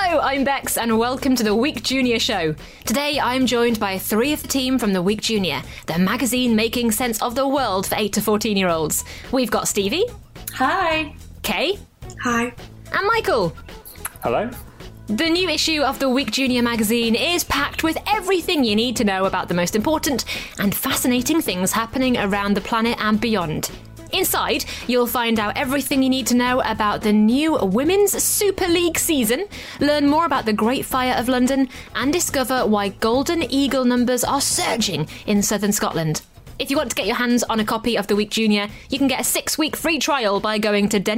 Hello, I'm Bex, and welcome to the Week Junior Show. Today, I'm joined by 3 of the team from the Week Junior, the magazine making sense of the world for 8 to 14-year-olds. We've got Stevie. Hi. Kay. Hi. And Michael. Hello. The new issue of the Week Junior magazine is packed with everything you need to know about the most important and fascinating things happening around the planet and beyond. Inside, you'll find out everything you need to know about the new Women's Super League season, learn more about the Great Fire of London, and discover why golden eagle numbers are surging in southern Scotland. If you want to get your hands on a copy of the Week Junior, you can get a 6-week free trial by going to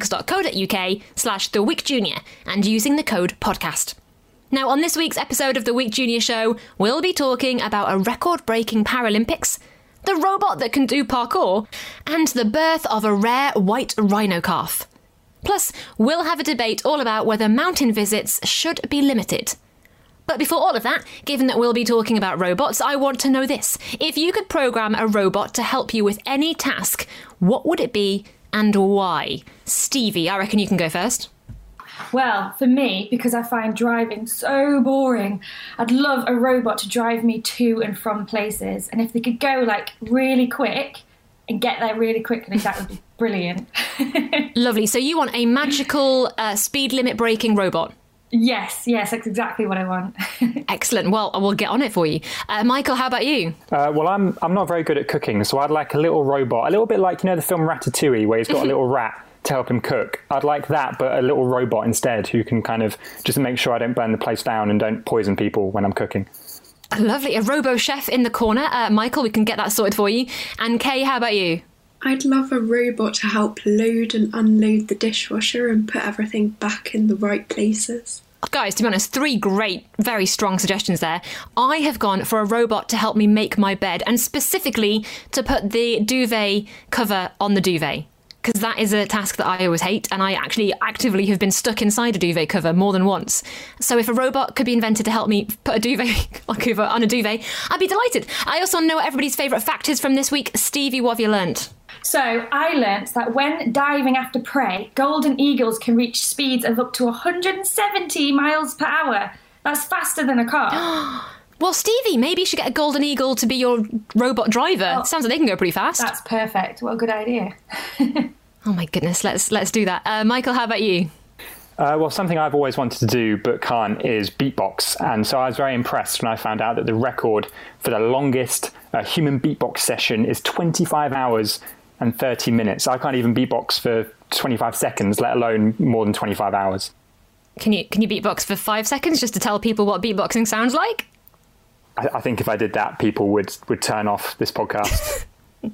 dennismags.co.uk/theweekjunior and using the code podcast. Now, on this week's episode of the Week Junior Show, we'll be talking about a record-breaking Paralympics, the robot that can do parkour, and the birth of a rare white rhino calf. Plus, we'll have a debate all about whether mountain visits should be limited. But before all of that, given that we'll be talking about robots, I want to know this. If you could program a robot to help you with any task, what would it be and why? Stevie, I reckon you can go first. Well, for me, because I find driving so boring, I'd love a robot to drive me to and from places. And if they could go, really quick and get there really quickly, that would be brilliant. Lovely. So you want a magical speed limit breaking robot? Yes, that's exactly what I want. Excellent. Well, we'll get on it for you. Michael, how about you? Well, I'm not very good at cooking, so I'd like a little robot, a little bit like, the film Ratatouille, where he's got a little rat to help him cook. I'd like that, but a little robot instead who can kind of just make sure I don't burn the place down and don't poison people when I'm cooking. Lovely. A robo chef in the corner. Michael, we can get that sorted for you. And Kay, how about you? I'd love a robot to help load and unload the dishwasher and put everything back in the right places. Guys, to be honest, 3 great, very strong suggestions there. I have gone for a robot to help me make my bed, and specifically to put the duvet cover on the duvet, because that is a task that I always hate, and I actually actively have been stuck inside a duvet cover more than once. So if a robot could be invented to help me put a duvet cover on a duvet, I'd be delighted. I also know what everybody's favourite fact is from this week. Stevie, what have you learnt? So I learnt that when diving after prey, golden eagles can reach speeds of up to 170 miles per hour. That's faster than a car. Well, Stevie, maybe you should get a golden eagle to be your robot driver. Oh, sounds like they can go pretty fast. That's perfect. What a good idea. Oh my goodness, let's do that. Michael, how about you? Well, something I've always wanted to do but can't is beatbox. And so I was very impressed when I found out that the record for the longest human beatbox session is 25 hours and 30 minutes. I can't even beatbox for 25 seconds, let alone more than 25 hours. Can you beatbox for 5 seconds just to tell people what beatboxing sounds like? I think if I did that, people would turn off this podcast.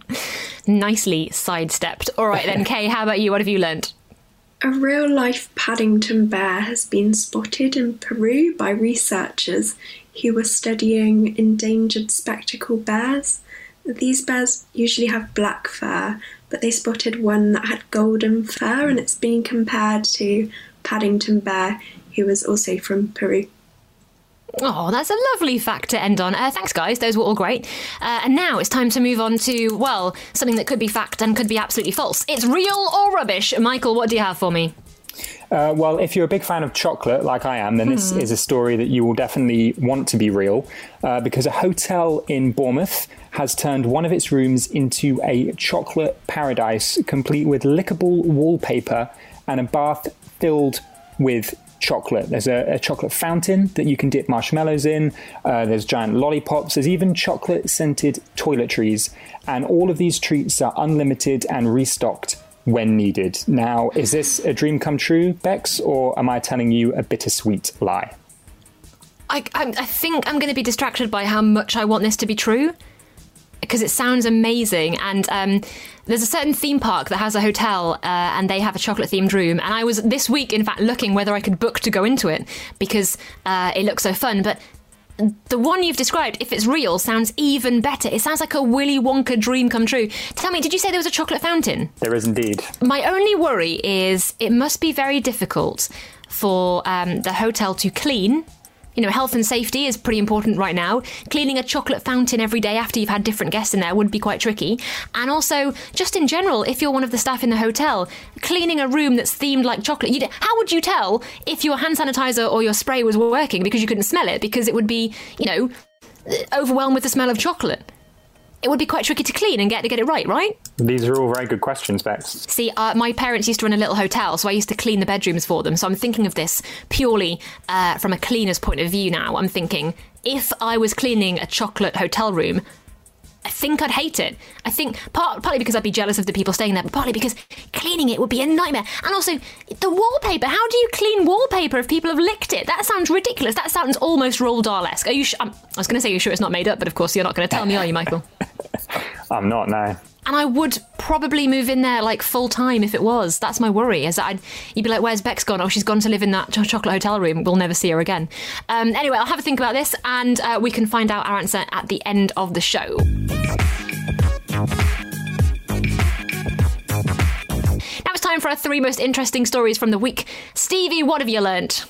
Nicely sidestepped. All right then, Kay, how about you? What have you learnt? A real-life Paddington bear has been spotted in Peru by researchers who were studying endangered spectacled bears. These bears usually have black fur, but they spotted one that had golden fur, and it's being compared to Paddington Bear, who was also from Peru. Oh, that's a lovely fact to end on. Thanks, guys. Those were all great. And now it's time to move on to, well, something that could be fact and could be absolutely false. It's real or rubbish. Michael, what do you have for me? Well, if you're a big fan of chocolate, like I am, then this is a story that you will definitely want to be real, because a hotel in Bournemouth has turned one of its rooms into a chocolate paradise, complete with lickable wallpaper and a bath filled with chocolate. There's a chocolate fountain that you can dip marshmallows in. There's giant lollipops. There's even chocolate-scented toiletries. And all of these treats are unlimited and restocked when needed. Now, is this a dream come true, Bex, or am I telling you a bittersweet lie? I think I'm going to be distracted by how much I want this to be true, because it sounds amazing. And there's a certain theme park that has a hotel and they have a chocolate-themed room. And I was this week, in fact, looking whether I could book to go into it because it looks so fun. But the one you've described, if it's real, sounds even better. It sounds like a Willy Wonka dream come true. Tell me, did you say there was a chocolate fountain? There is indeed. My only worry is it must be very difficult for the hotel to clean, health and safety is pretty important right now. Cleaning a chocolate fountain every day after you've had different guests in there would be quite tricky. And also, just in general, if you're one of the staff in the hotel, cleaning a room that's themed like chocolate, how would you tell if your hand sanitizer or your spray was working because you couldn't smell it? Because it would be, overwhelmed with the smell of chocolate. It would be quite tricky to clean and get it right? These are all very good questions, Bex. See, my parents used to run a little hotel, so I used to clean the bedrooms for them. So I'm thinking of this purely from a cleaner's point of view now. I'm thinking, if I was cleaning a chocolate hotel room, I think I'd hate it. I think partly because I'd be jealous of the people staying there, but partly because cleaning it would be a nightmare. And also, the wallpaper. How do you clean wallpaper if people have licked it? That sounds ridiculous. That sounds almost Roald Dahl-esque. Are you I was going to say, you're sure it's not made up, but of course you're not going to tell me, are you, Michael? I'm not, no. And I would probably move in there like full time if it was. That's my worry. Is that you'd be like, "Where's Bex gone? Oh, she's gone to live in that chocolate hotel room. We'll never see her again." Anyway, I'll have a think about this, and we can find out our answer at the end of the show. Now it's time for our 3 most interesting stories from the week. Stevie, what have you learnt?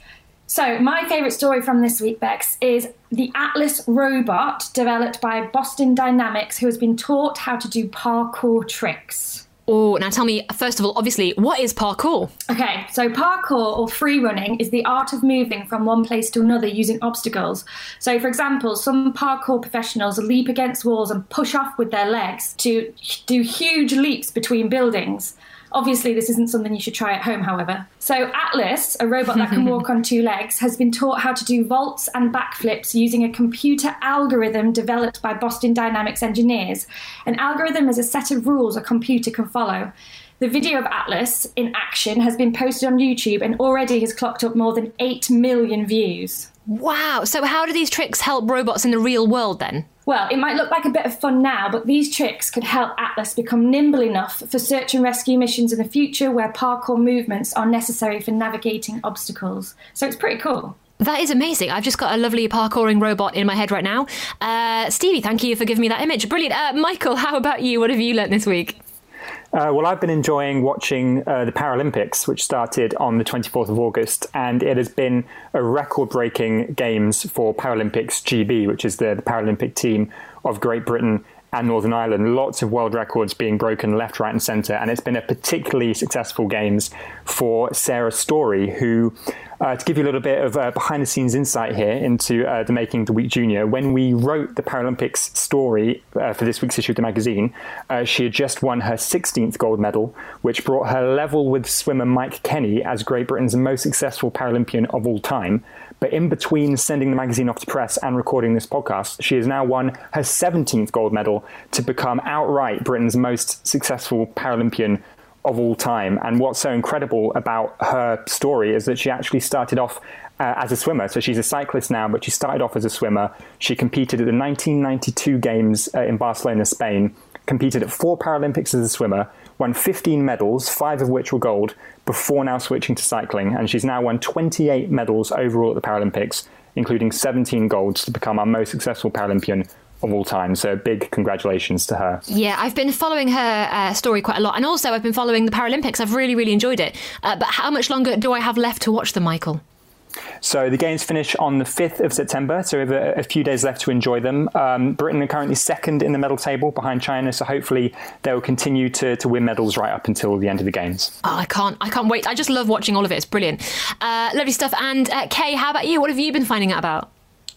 So, my favourite story from this week, Bex, is the Atlas robot developed by Boston Dynamics, who has been taught how to do parkour tricks. Oh, now tell me, first of all, obviously, what is parkour? Okay, so parkour, or free running, is the art of moving from one place to another using obstacles. So, for example, some parkour professionals leap against walls and push off with their legs to do huge leaps between buildings. Obviously, this isn't something you should try at home, however. So Atlas, a robot that can walk on 2 legs, has been taught how to do vaults and backflips using a computer algorithm developed by Boston Dynamics engineers. An algorithm is a set of rules a computer can follow. The video of Atlas in action has been posted on YouTube and already has clocked up more than 8 million views. Wow, so how do these tricks help robots in the real world then? Well, it might look like a bit of fun now, but these tricks could help Atlas become nimble enough for search and rescue missions in the future where parkour movements are necessary for navigating obstacles. So it's pretty cool. That is amazing. I've just got a lovely parkouring robot in my head right now. Stevie, thank you for giving me that image. Brilliant. Michael, how about you? What have you learnt this week? Well, I've been enjoying watching the Paralympics, which started on the 24th of August, and it has been a record-breaking games for Paralympics GB, which is the Paralympic team of Great Britain and Northern Ireland. Lots of world records being broken left, right and centre, and it's been a particularly successful games for Sarah Story, who, to give you a little bit of behind-the-scenes insight here into the making of the Week Junior, when we wrote the Paralympics story for this week's issue of the magazine, she had just won her 16th gold medal, which brought her level with swimmer Mike Kenny as Great Britain's most successful Paralympian of all time. But in between sending the magazine off to press and recording this podcast, she has now won her 17th gold medal to become outright Britain's most successful Paralympian of all time. And what's so incredible about her story is that she actually started off as a swimmer. So she's a cyclist now, but she started off as a swimmer. She competed at the 1992 Games in Barcelona, Spain, competed at 4 Paralympics as a swimmer, won 15 medals, 5 of which were gold, before now switching to cycling. And she's now won 28 medals overall at the Paralympics, including 17 golds, to become our most successful Paralympian of all time. So big congratulations to her. Yeah, I've been following her story quite a lot. And also I've been following the Paralympics. I've really, really enjoyed it. But how much longer do I have left to watch them, Michael? So the games finish on the 5th of September, so we have a few days left to enjoy them. Britain are currently second in the medal table behind China, so hopefully they will continue to win medals right up until the end of the games. Oh, I can't wait. I just love watching all of it. It's brilliant. Lovely stuff. And Kay, how about you? What have you been finding out about?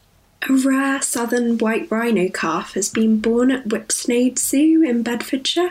A rare southern white rhino calf has been born at Whipsnade Zoo in Bedfordshire.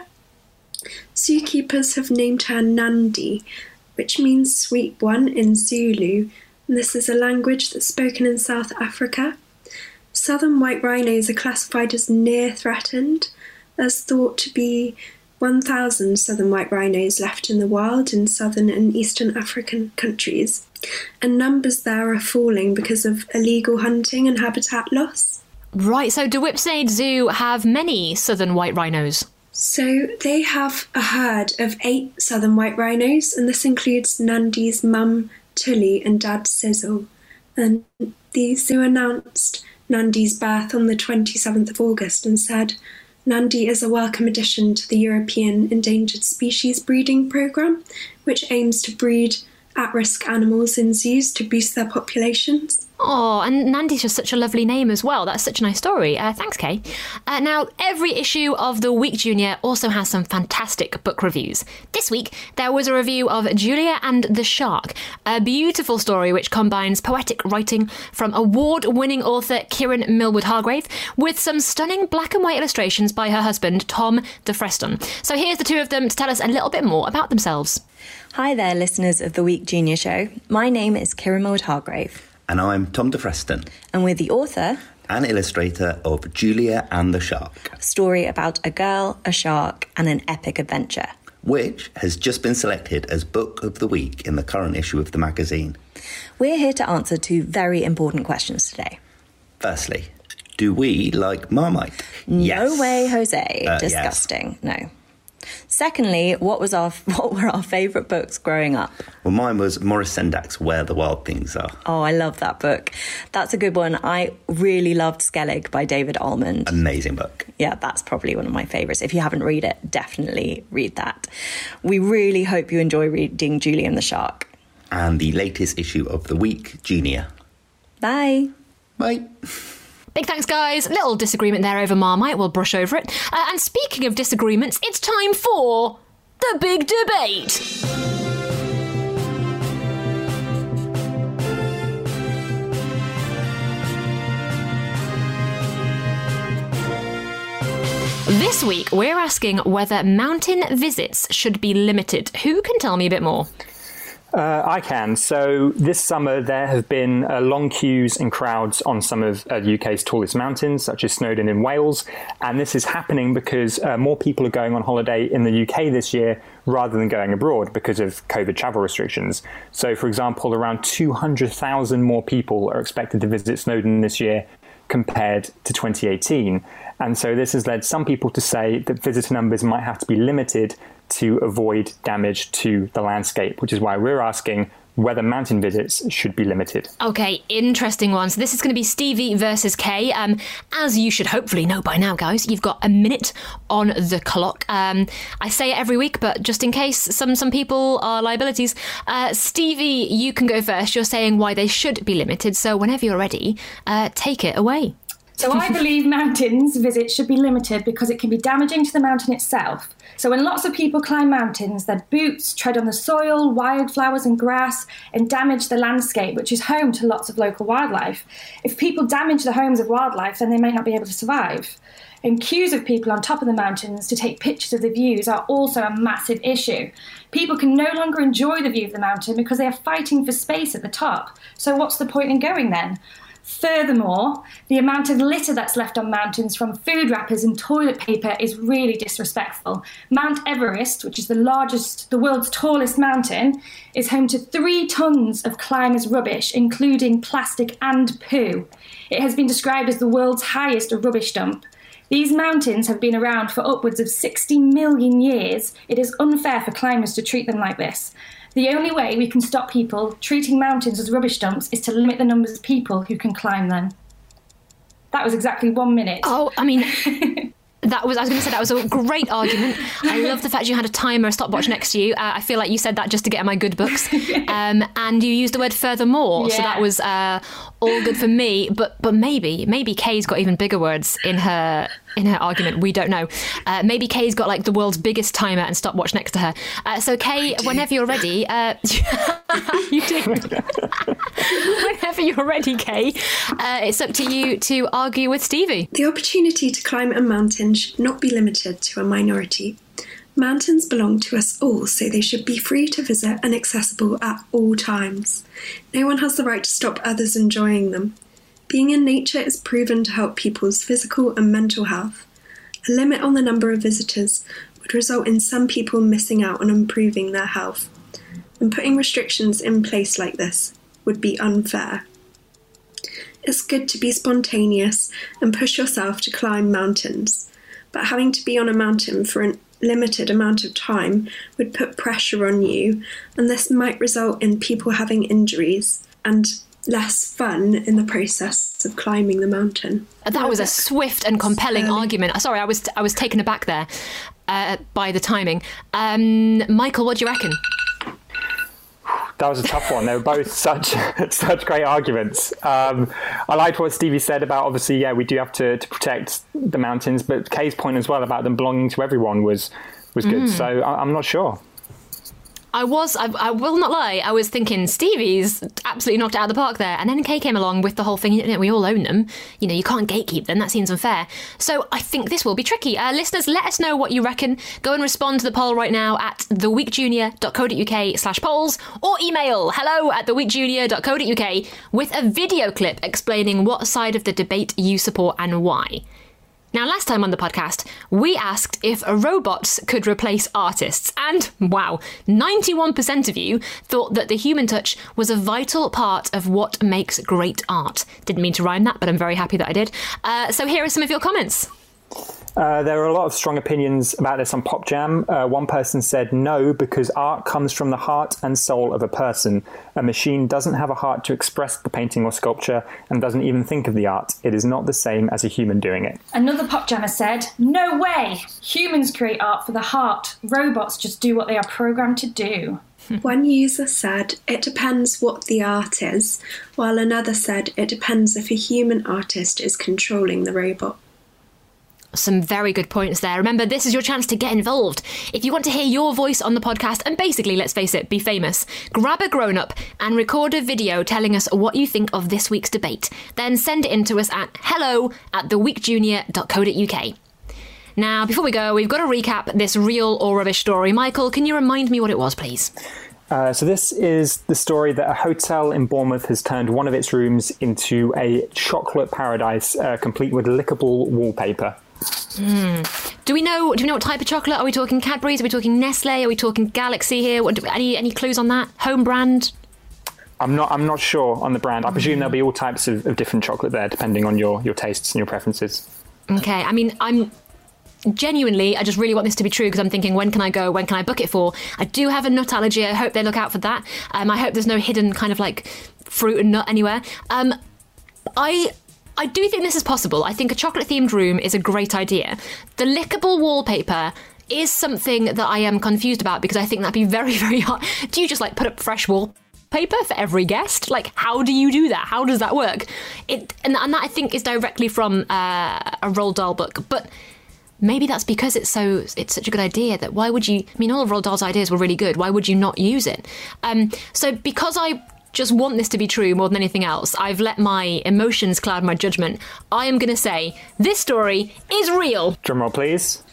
Zookeepers have named her Nandi, which means sweet one in Zulu. This is a language that's spoken in South Africa. Southern white rhinos are classified as near threatened. There's thought to be 1,000 southern white rhinos left in the wild in southern and eastern African countries, and numbers there are falling because of illegal hunting and habitat loss. Right, so do Whipsnade Zoo have many southern white rhinos? So they have a herd of 8 southern white rhinos, and this includes Nandi's mum, Tully, and dad, Sizzle. And the zoo announced Nandi's birth on the 27th of August and said, Nandi is a welcome addition to the European Endangered Species Breeding Programme, which aims to breed at-risk animals in zoos to boost their populations. Oh, and Nandi's just such a lovely name as well. That's such a nice story. Thanks, Kay. Now, every issue of The Week Junior also has some fantastic book reviews. This week, there was a review of Julia and the Shark, a beautiful story which combines poetic writing from award-winning author Kieran Millward-Hargrave with some stunning black and white illustrations by her husband, Tom de Freston. So here's the two of them to tell us a little bit more about themselves. Hi there, listeners of The Week Junior Show. My name is Kieran Millward-Hargrave. And I'm Tom de Freston. And we're the author and illustrator of Julia and the Shark. A story about a girl, a shark, and an epic adventure. Which has just been selected as Book of the Week in the current issue of the magazine. We're here to answer two very important questions today. Firstly, do we like Marmite? No way, Jose. Disgusting. Yes. No. Secondly, what were our favourite books growing up? Well, mine was Maurice Sendak's Where the Wild Things Are. Oh, I love that book. That's a good one. I really loved Skellig by David Almond. Amazing book. Yeah, that's probably one of my favourites. If you haven't read it, definitely read that. We really hope you enjoy reading Julia and the Shark. And the latest issue of The Week Junior. Bye. Bye. Big thanks, guys. Little disagreement there over Marmite. We'll brush over it. And speaking of disagreements, it's time for the big debate. This week, we're asking whether mountain visits should be limited. Who can tell me a bit more? I can. So this summer there have been long queues and crowds on some of the UK's tallest mountains, such as Snowdon in Wales. And this is happening because more people are going on holiday in the UK this year rather than going abroad because of COVID travel restrictions. So, for example, around 200,000 more people are expected to visit Snowdon this year compared to 2018. And so this has led some people to say that visitor numbers might have to be limited to avoid damage to the landscape, which is why we're asking whether mountain visits should be limited. Okay, interesting one. So this is going to be Stevie versus Kay. As you should hopefully know by now, guys, you've got a minute on the clock. I say it every week, but just in case some people are liabilities. Stevie, you can go first. You're saying why they should be limited. So whenever you're ready, take it away. So I believe mountains visits should be limited because it can be damaging to the mountain itself. So when lots of people climb mountains, their boots tread on the soil, wildflowers and grass, and damage the landscape, which is home to lots of local wildlife. If people damage the homes of wildlife, then they may not be able to survive. And queues of people on top of the mountains to take pictures of the views are also a massive issue. People can no longer enjoy the view of the mountain because they are fighting for space at the top. So what's the point in going then? Furthermore, the amount of litter that's left on mountains from food wrappers and toilet paper is really disrespectful. Mount Everest, which is the world's tallest mountain, is home to 3 tons of climbers' rubbish, including plastic and poo. It has been described as the world's highest rubbish dump. These mountains have been around for upwards of 60 million years. It is unfair for climbers to treat them like this. The only way we can stop people treating mountains as rubbish dumps is to limit the numbers of people who can climb them. That was exactly 1 minute. Oh, I mean, I was going to say that was a great argument. I love the fact you had a timer, a stopwatch next to you. I feel like you said that just to get in my good books. And you used the word furthermore. Yeah. So that was all good for me. But maybe Kay's got even bigger words in her argument. We don't know. Maybe Kay's got like the world's biggest timer and stopwatch next to her. So Kay, whenever you're ready, you do. Whenever you're ready, Kay, it's up to you to argue with Stevie. The opportunity to climb a mountain should not be limited to a minority. Mountains belong to us all, so they should be free to visit and accessible at all times. No one has the right to stop others enjoying them. Being in nature is proven to help people's physical and mental health. A limit on the number of visitors would result in some people missing out on improving their health, and putting restrictions in place like this would be unfair. It's good to be spontaneous and push yourself to climb mountains, but having to be on a mountain for a limited amount of time would put pressure on you, and this might result in people having injuries and less fun in the process of climbing the mountain. That was a swift and compelling argument. Sorry, I was taken aback there by the timing. Michael, what do you reckon? That was a tough one. They were both such great arguments. I liked what Stevie said about, obviously, we do have to protect the mountains, but Kay's point as well about them belonging to everyone was good. So I'm not sure. I will not lie, I was thinking Stevie's absolutely knocked it out of the park there. And then Kay came along with the whole thing, we all own them. You can't gatekeep them. That seems unfair. So I think this will be tricky. Listeners, let us know what you reckon. Go and respond to the poll right now at theweekjunior.co.uk/polls or email hello@theweekjunior.co.uk with a video clip explaining what side of the debate you support and why. Now, last time on the podcast, we asked if robots could replace artists. And, wow, 91% of you thought that the human touch was a vital part of what makes great art. Didn't mean to rhyme that, but I'm very happy that I did. So here are some of your comments. There are a lot of strong opinions about this on Pop Jam. One person said no, because art comes from the heart and soul of a person. A machine doesn't have a heart to express the painting or sculpture and doesn't even think of the art. It is not the same as a human doing it. Another Pop Jammer said, no way! Humans create art for the heart. Robots just do what they are programmed to do. One user said, it depends what the art is, while another said, it depends if a human artist is controlling the robot. Some very good points there. Remember, this is your chance to get involved. If you want to hear your voice on the podcast and basically, let's face it, be famous, grab a grown-up and record a video telling us what you think of this week's debate. Then send it in to us at hello@theweekjunior.co.uk. Now, before we go, we've got to recap this real or rubbish story. Michael, can you remind me what it was, please? So this is the story that a hotel in Bournemouth has turned one of its rooms into a chocolate paradise, complete with lickable wallpaper. Do we know what type of chocolate? Are we talking Cadbury's? Are we talking Nestle? Are we talking Galaxy here? Any clues on that? Home brand? I'm not sure on the brand. I presume there'll be all types of different chocolate there, depending on your tastes and your preferences. Okay, I mean, I just really want this to be true because I'm thinking, when can I go? When can I book it for? I do have a nut allergy. I hope they look out for that. I hope there's no hidden kind of like fruit and nut anywhere. I do think this is possible. I think a chocolate-themed room is a great idea. The lickable wallpaper is something that I am confused about because I think that'd be very, very hard. Do you just put up fresh wallpaper for every guest? How do you do that? How does that work? And that I think is directly from a Roald Dahl book, but maybe that's because it's such a good idea that why would you? I mean, all of Roald Dahl's ideas were really good. Why would you not use it? So because I just want this to be true more than anything else, I've let my emotions cloud my judgment. I am going to say this story is real. Drum roll, please.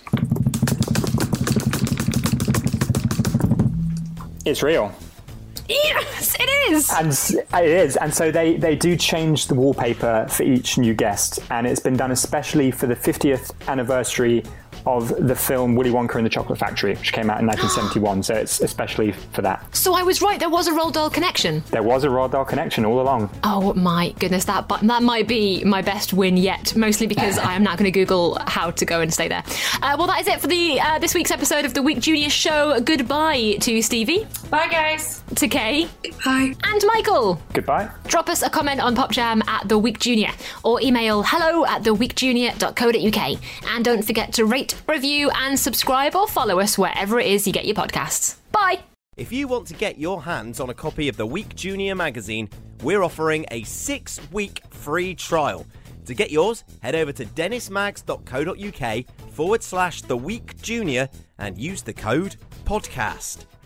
It's real. Yes, it is. And it is. And so they do change the wallpaper for each new guest. And it's been done especially for the 50th anniversary of the film Willy Wonka and the Chocolate Factory, which came out in 1971. So it's especially for that. So I was right, there was a Roald Dahl connection. There was a Roald Dahl connection all along. Oh my goodness, that might be my best win yet, mostly because I am now going to Google how to go and stay there. Well, that is it for this week's episode of the Week Junior Show. Goodbye to Stevie. Bye, guys. To Kay. Goodbye. And Michael. Goodbye. Drop us a comment on Pop Jam at The Week Junior or email hello@theweekjunior.co.uk. And don't forget to rate, review and subscribe or follow us wherever it is you get your podcasts. Bye! If you want to get your hands on a copy of the Week Junior magazine, we're offering a 6-week free trial. To get yours, head over to dennismags.co.uk /The Week Junior and use the code PODCAST.